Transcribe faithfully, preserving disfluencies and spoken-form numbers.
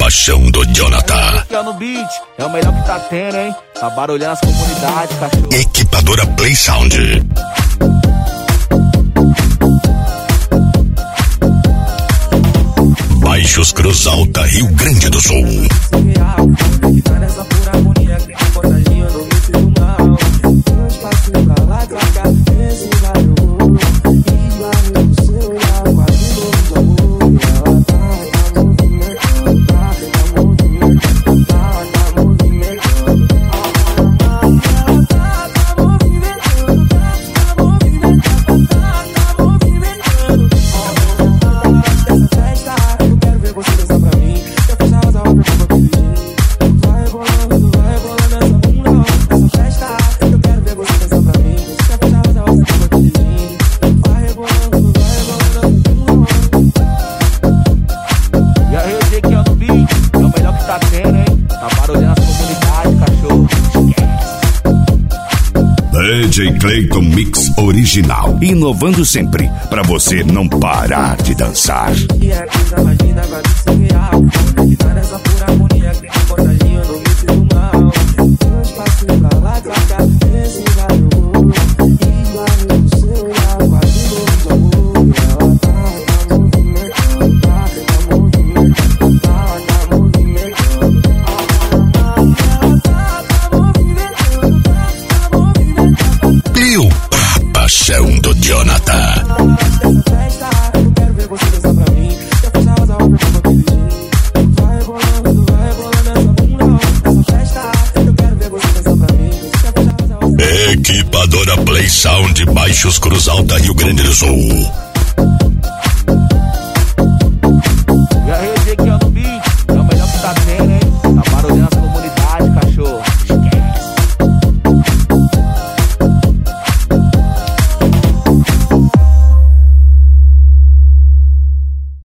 paixão do Jonathan. É no beat, é o melhor que tá tendo, hein? Tá barulhando as comunidades, cachorro. Equipadora Play Sound. Baixos Cruz Alta, Rio Grande do Sul. D J Clayton Mix Original. Inovando sempre, pra você não parar de dançar. E é coisa mais linda, agora isso é real. Conectar nessa pura harmonia que tem contagia no mix do mal. Dois passos pra lá, pra cá, esse barulho. E barulho do seu olhar, quase do amor. Ela tá, tá movimentando, tá, tá movimentando, tá, tá movimentando. Ela tá, tá movimentando, tá, tá movimentando. Cleo, a paixão do Jonathan. Equipadora Play Sound, Baixos Cruz Alta, Rio Grande do Sul.